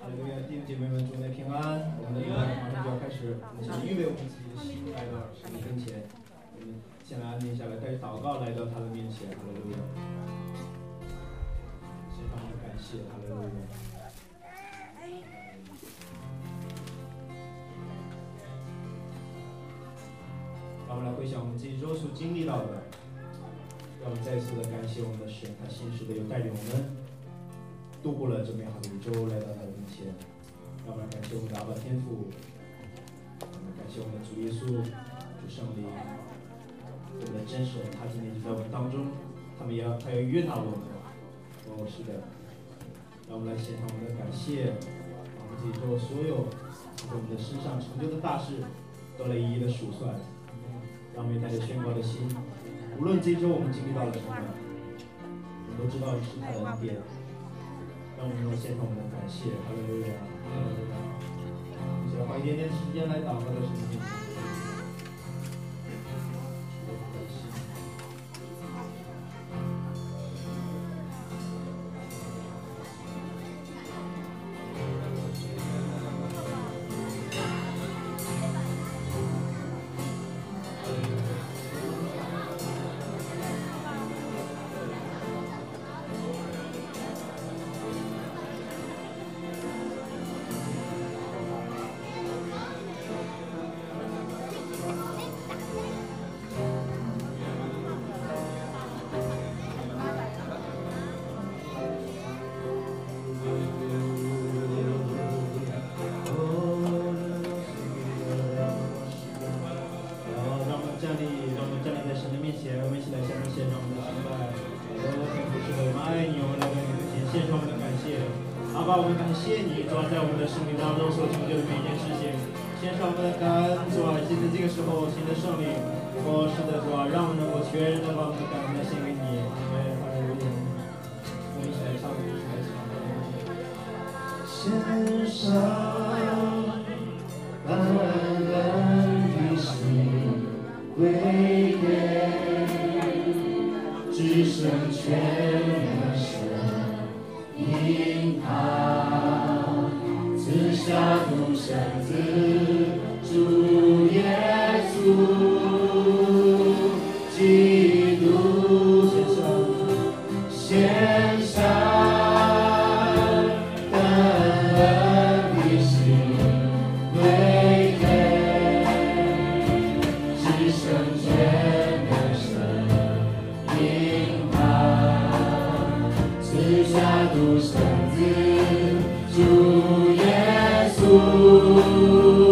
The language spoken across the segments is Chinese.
利路亚，弟兄姐妹们，祝您平安。我们的礼拜马上就要开始，我们先预备我们自己的心，来到神的跟前。我们先来安静下来，开始祷告，来到他的面前。哈利路亚，献上我们的感谢。哈利路亚。让我们来回想我们这一周所经历到的，让我们再次的感谢我们的神，他信实的又带领我们度过了这美好的一周，来到他的面前。让我们来感谢我们的阿爸天父，我们感谢我们的主耶稣、主圣灵，我们的真神，他今天就在我们当中，他要悦纳我们。哦，是的，让我们来献上我们的感谢，把我们这一周所有在我们的身上成就的大事，都来一一的数算。让我们带着宣告的心，无论这一周我们经历到了什么，我们都知道是他的恩典。让我们能够献上我们的感谢。哈利路亚，哈利路亚。我们先花一点点时间来祷告的时间。 主耶稣。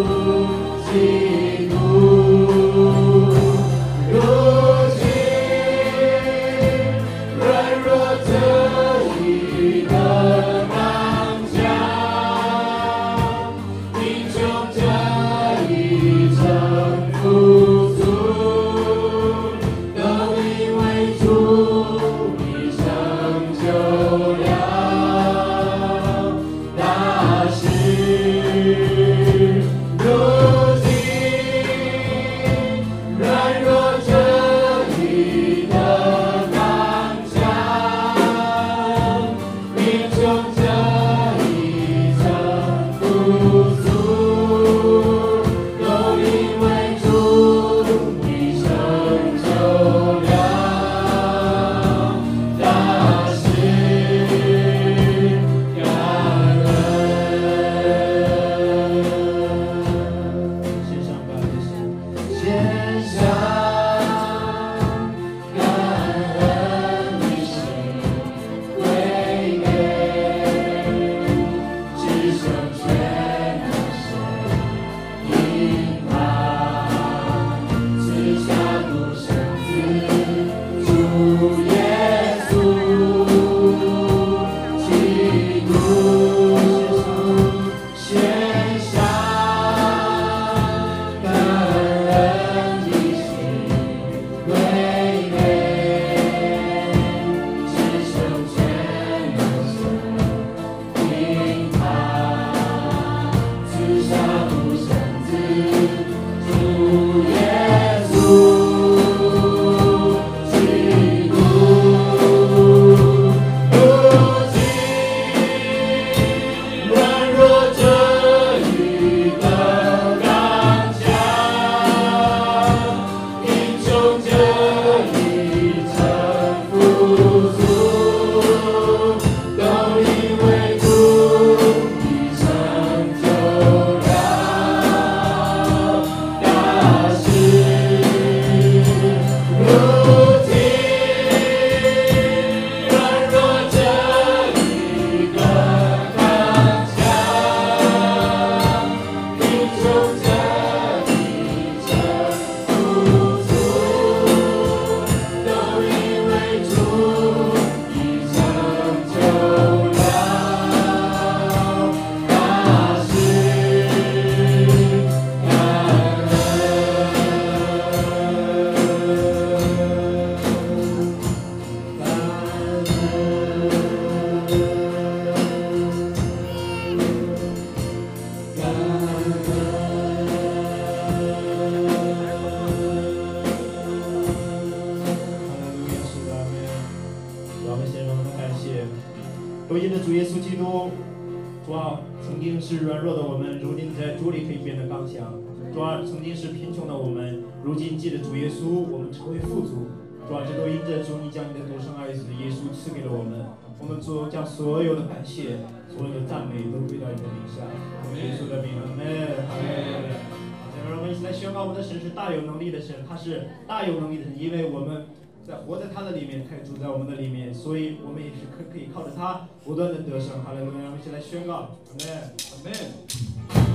督，主啊，曾经是软弱的我们，如今在主里可以变得刚强。主啊，曾经是贫穷的我们，如今借着主耶稣，我们成为富足。主啊，这都因着主你将你的独生爱子耶稣赐给了我们。我们主将所有的感谢、所有的赞美都归到你的名下。耶稣的名，阿门。哈利路亚。让我们一起来宣告，我们的神是大有能力的神，他是大有能力的神，因为我们活在他的里面，他也住在我们的里面，所以我们也是可以靠着他不断的得胜。哈利路亚！让我们一起来宣告，阿门，阿门。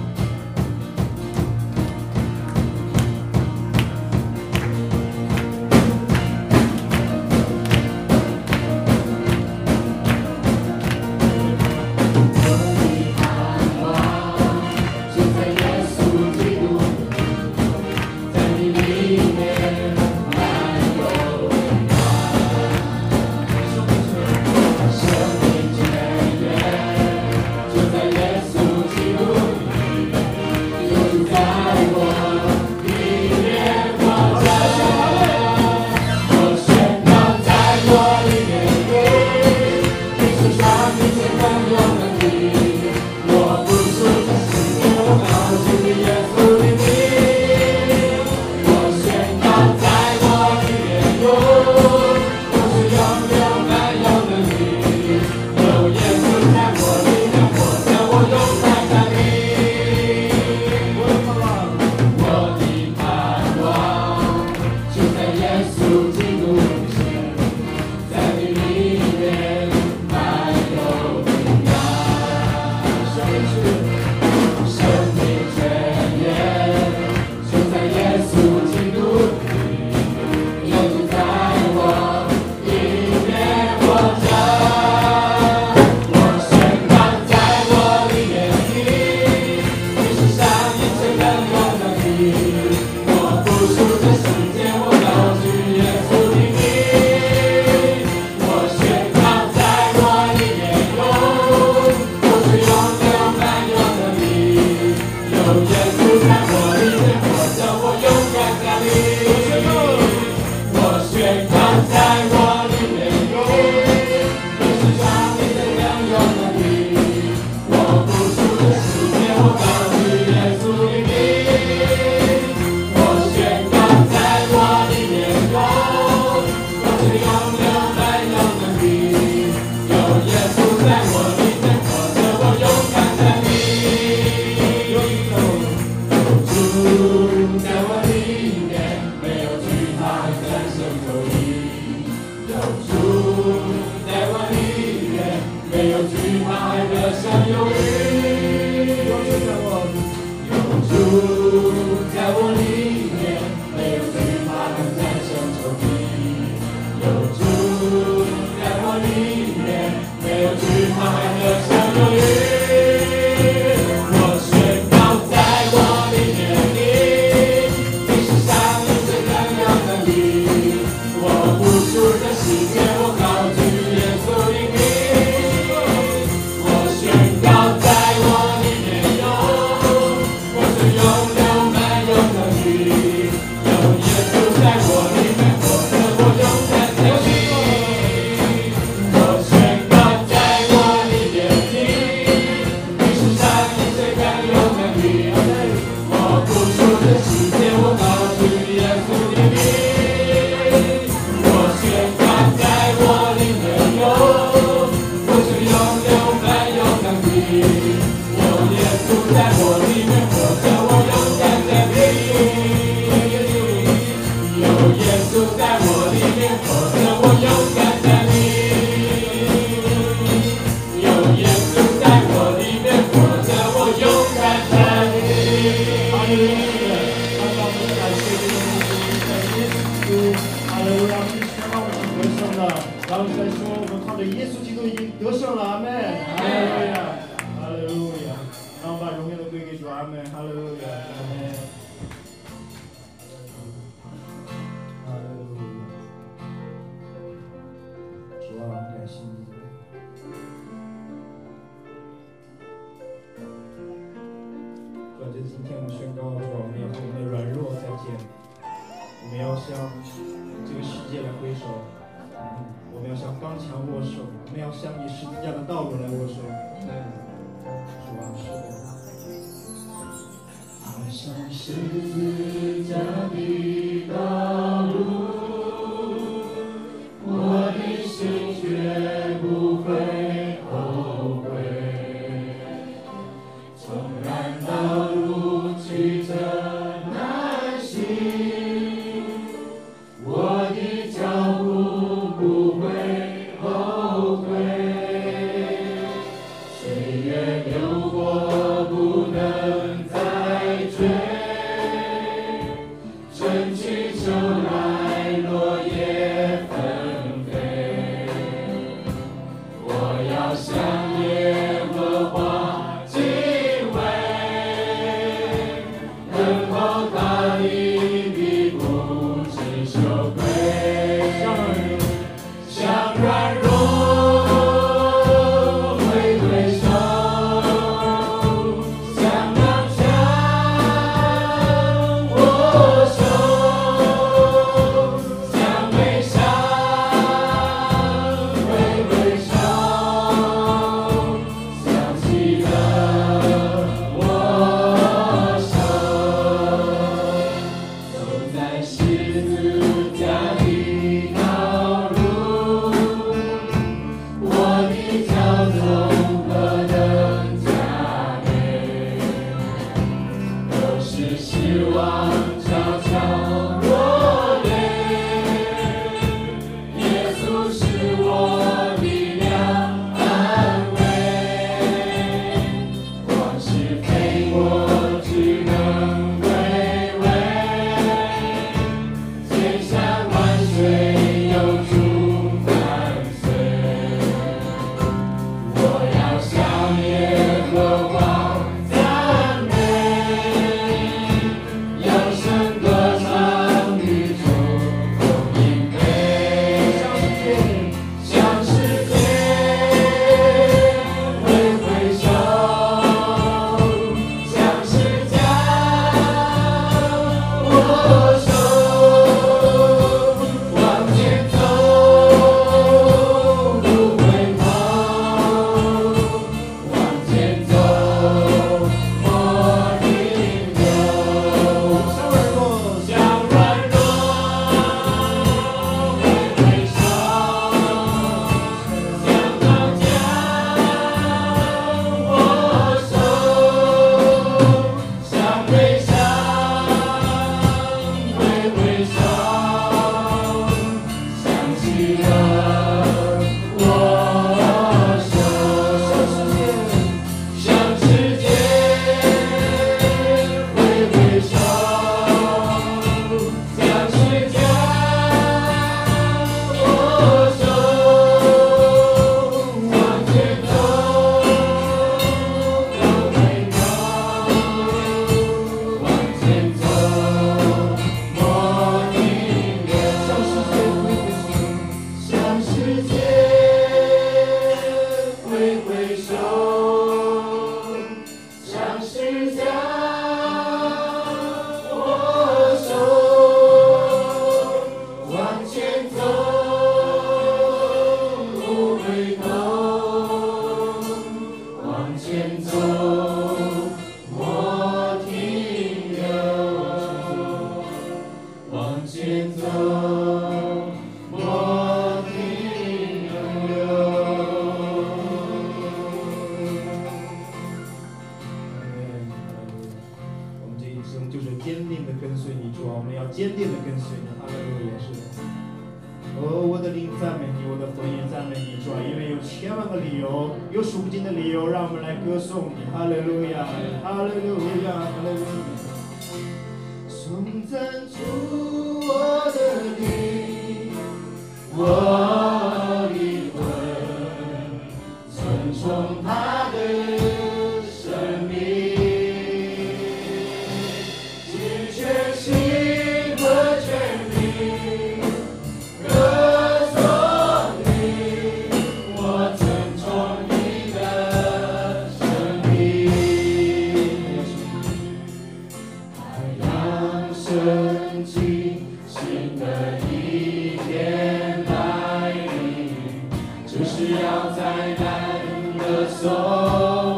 就是要在难的时候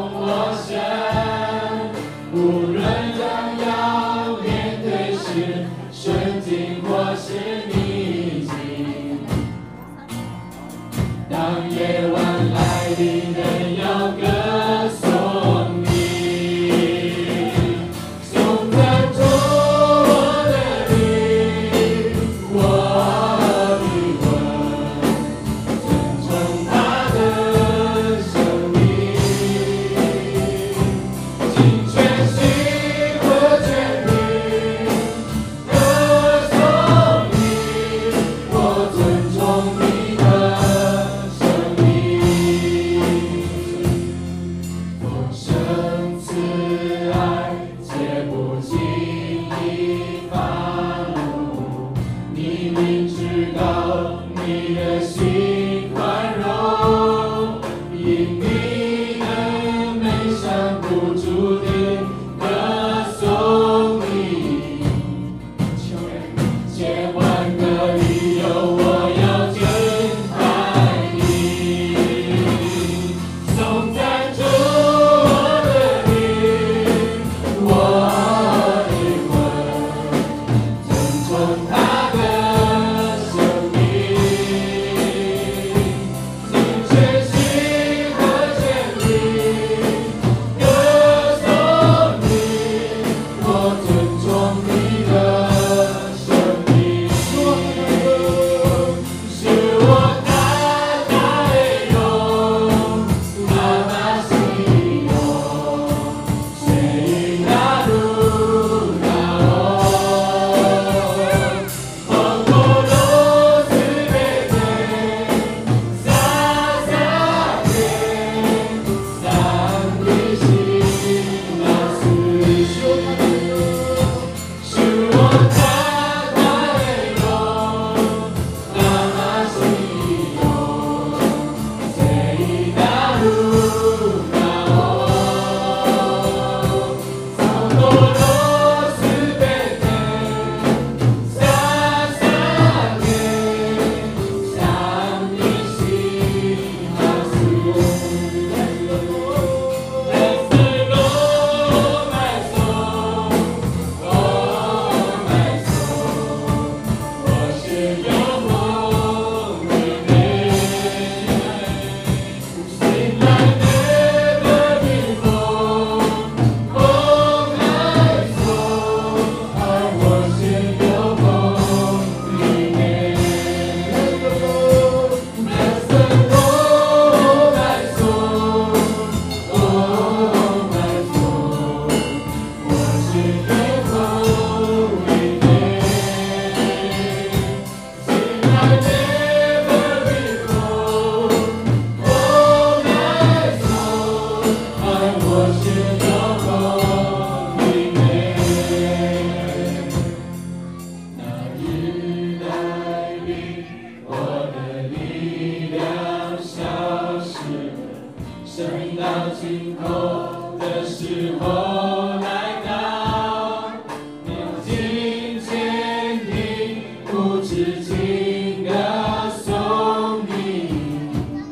时候来到，年纪坚定，不知情歌颂你，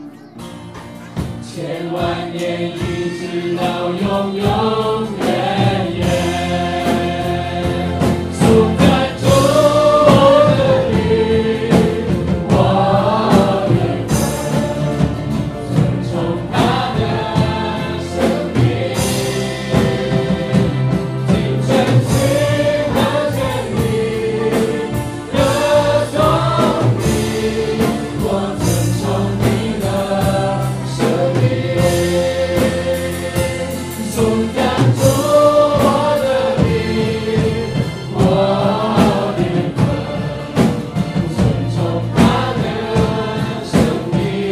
千万年一直到永永远远。颂赞主我的律，我灵魂尊崇他的生命，尽全心和全力歌颂你，我尊崇你的生命。颂赞主我的灵，我灵魂尊崇他的生命，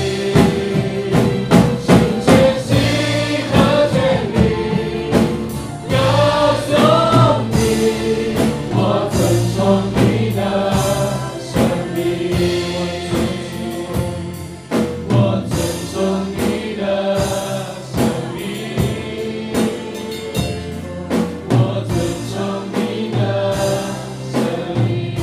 尽全心和全力歌颂你，我尊崇你的生命，我尊崇你的生命，我尊崇你的生命。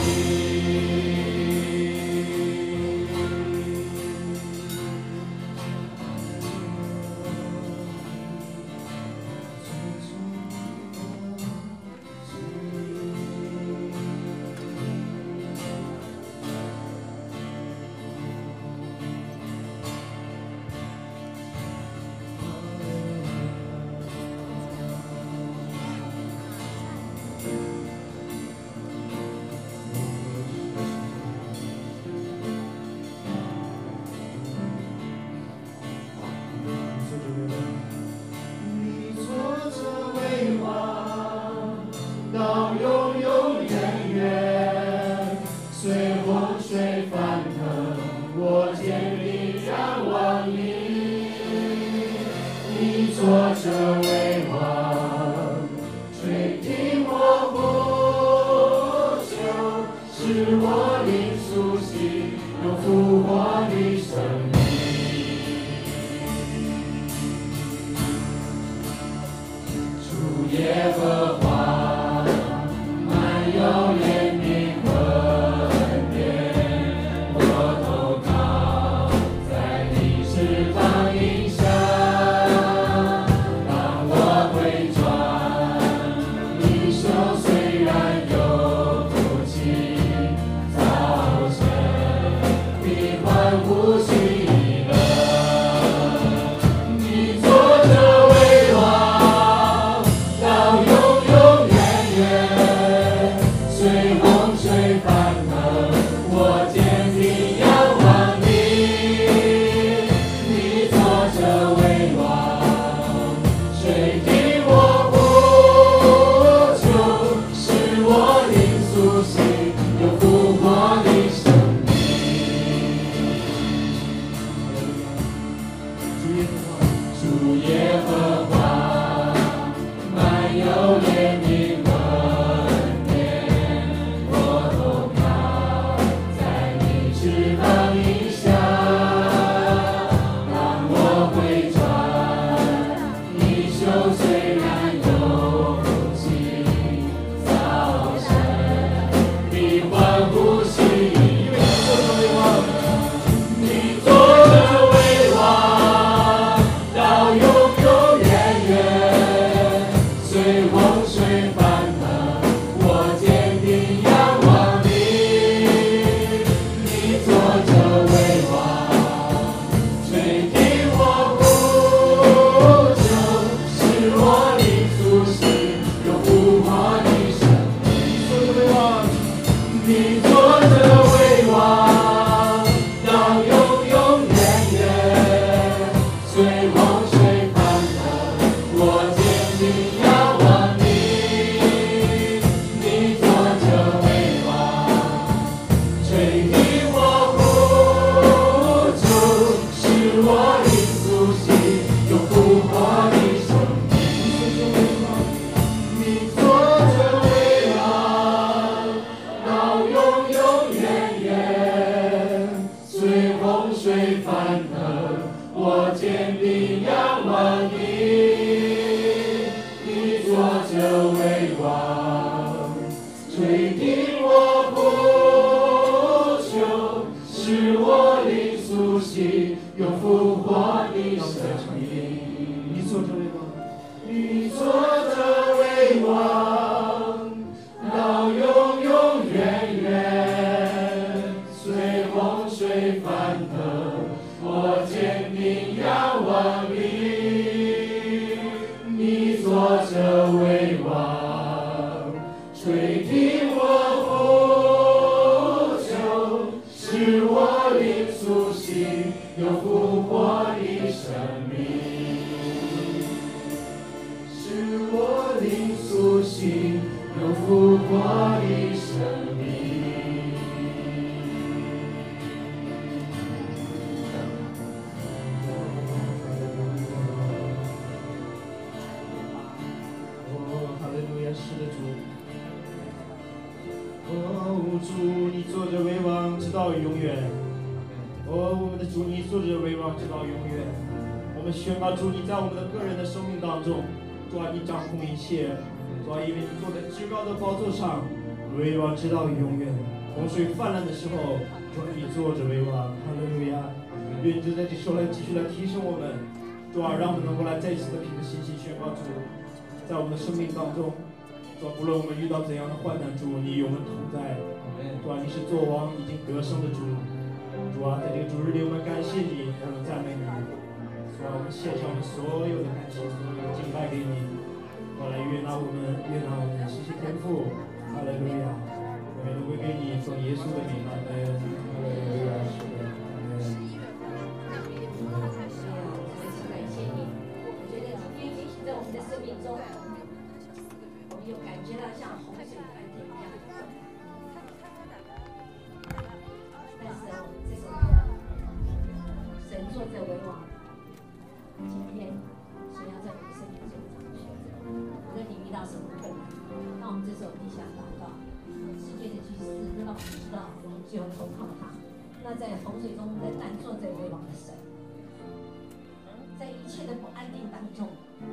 你坐着为王，到永永远远。随洪水翻腾，我坚定仰望你。你坐着为王，垂听我呼求，使我灵苏醒，有复活的生命。主耶和华，满有怜悯和恩典，我投靠在你翅膀荫下。当我回转，你手虽然有哭泣，早晨必欢呼喜乐。你坐着为王，到永永远远。随洪水翻腾，我坚定仰望你。你坐着为王，垂听我呼求，使我灵苏醒，有复活的生命。主耶和华，满有怜悯和恩典，我投靠在你翅膀荫下。当我回转，你手虽你坐着为王，到永永远远。随洪水翻腾，我坚定仰望你。你坐着为王，垂听我呼求，使我灵苏醒，有复活的生命。使我灵苏醒，有复活的生命。 哦，哈利路亚，是的，主。哦，主，你坐着为王，直到永远。哦，我们的主，你坐着为王，直到永远。我们宣告主，你在我们的个人的生命当中，主啊，你掌控一切。主啊，因为你坐在至高的宝座上，为王直到永远。洪水泛滥的时候，主啊，你坐着为王。哈利路亚。愿主在这时候来继续来提升我们。主啊，让我们能够来再一次的凭着信心宣告主，在我们的生命当中。主啊，不论我们遇到怎样的患难，主你与我们同在。主啊，你是作王已经得胜的主。主啊，在这个主日里，我们感谢你，我们赞美你。主啊，我们献上我们所有的感谢，所有的敬拜给你。主啊，来悦纳我们，悦纳我们，谢谢天父，哈利路亚，我们都归给你，奉耶稣的名，阿门，哈利路亚，是的，阿门。 感谢你，我觉得今天也许在我们的生命中。我们有感觉到像洪水翻天一样，但是我们这首歌，神坐着为王，今天神要在我们的生命中掌权。无论你遇到什么困难，让我们这首低下祷告，世界的局势让我们知道，我们只有投靠他。那在洪水中仍然坐着为王的神，在一切的不安定当中。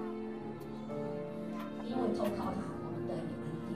因为投靠他，我们得以安定。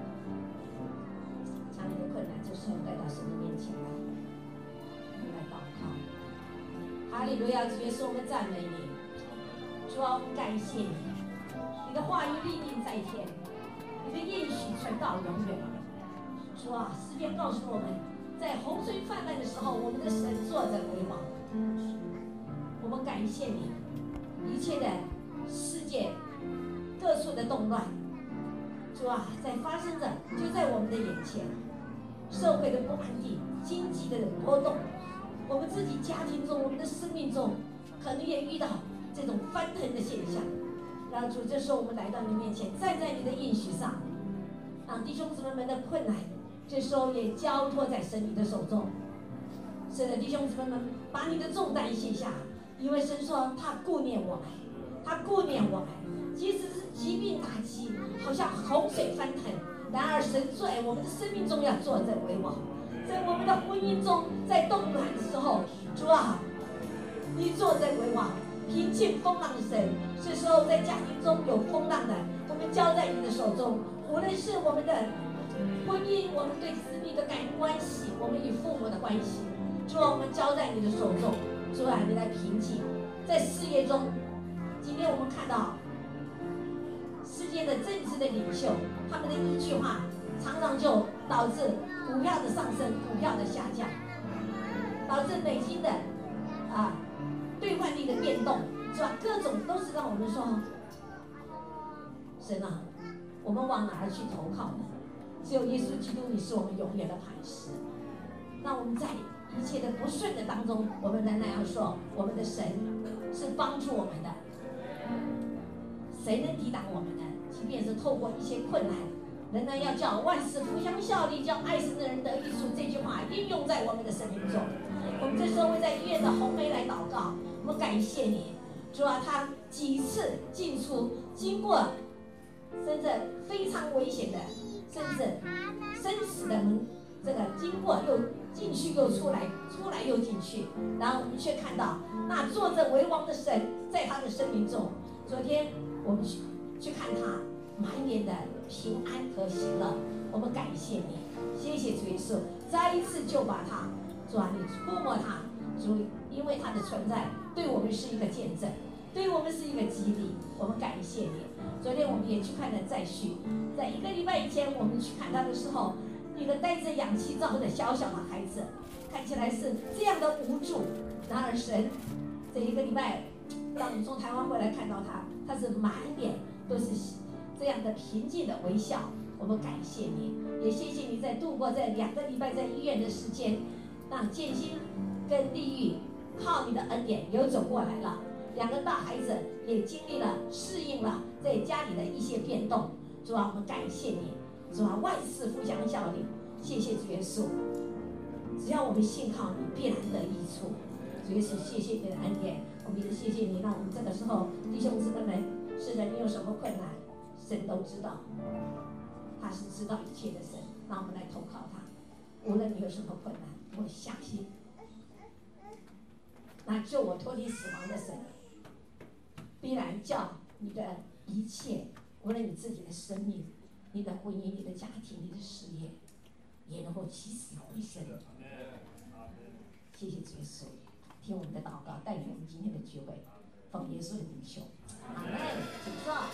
将你的困难这时候带到神的面前来，我们来祷告。哈利路亚，主耶稣，我们赞美你，主啊，我们感谢你，你的话语立定在天，你的应许传到永远。主啊，诗篇告诉我们，在洪水泛滥的时候，我们的神坐着为王。我们感谢你，一切的世界。各处的动乱，主啊，在发生着，就在我们的眼前。社会的不安定，经济的波动，我们自己家庭中，我们的生命中，可能也遇到这种翻腾的现象。让主，这时候我们来到你面前，站在你的应许上，让弟兄姊妹们的困难，这时候也交托在神你的手中。是的，弟兄姊妹们，把你的重担卸下，因为神说他顾念我们，他顾念我们。即使是疾病打击，好像洪水翻腾，然而神在我们的生命中要坐着为王，在我们的婚姻中，在动乱的时候，主啊，你坐着为王，平静风浪的神。这时候在家庭中有风浪的，我们交在你的手中。无论是我们的婚姻，我们对子女的感情关系，我们与父母的关系，主啊，我们交在你的手中。主啊，你来平静。在事业中，今天我们看到。世界的政治的领袖，他们的一句话，常常就导致股票的上升，股票的下降，导致美金的兑换率的变动，是吧？各种都是让我们说，神啊，我们往哪儿去投靠呢？只有耶稣基督，你是我们永远的磐石。那我们在一切的不顺的当中，我们仍然要说，我们的神是帮助我们的。谁能抵挡我们呢？即便是透过一些困难，仍然要叫万事互相效力，叫爱神的人得益处。这句话应用在我们的生命中。我们这时候会在医院的红梅来祷告，我们感谢你，主啊，他几次进出，经过甚至非常危险的，甚至生死的门，这个经过又进去又出来，出来又进去，然后我们却看到那坐着为王的神在他的生命中。昨天我们去看他满脸的平安和喜乐，我们感谢你，谢谢主耶稣，再一次就把他，主啊，你触摸他，主，因为他的存在对我们是一个见证。 对我们是一个激励。我们感谢你。昨天我们也去看了再续，在1个礼拜以前我们去看他的时候，一个带着氧气罩的小小的孩子，看起来是这样的无助。然而神这1个礼拜，当我们从台湾回来看到他，他是满脸都是这样的平静的微笑。我们感谢你，也谢谢你在度过这2个礼拜在医院的时间，让建新跟丽玉靠你的恩典又走过来了。2个大孩子也经历了适应了在家里的一些变动。主啊，我们感谢你。主啊，万事互相效力。谢谢主耶稣，只要我们信靠你，必然得益处。主耶稣，谢谢你的恩典，我们也谢谢你，让我们这个时候弟兄姊妹们，是的，你有什么困难，神都知道，他是知道一切的神，让我们来投靠他。无论你有什么困难，我相信那救我脱离死亡的神，必然叫你的一切，无论你自己的生命、你的婚姻、你的家庭、你的事业，也能够起死回生。谢谢主耶稣，听我们的祷告，带领我们今天的聚会，奉耶稣的名求，阿门。请坐。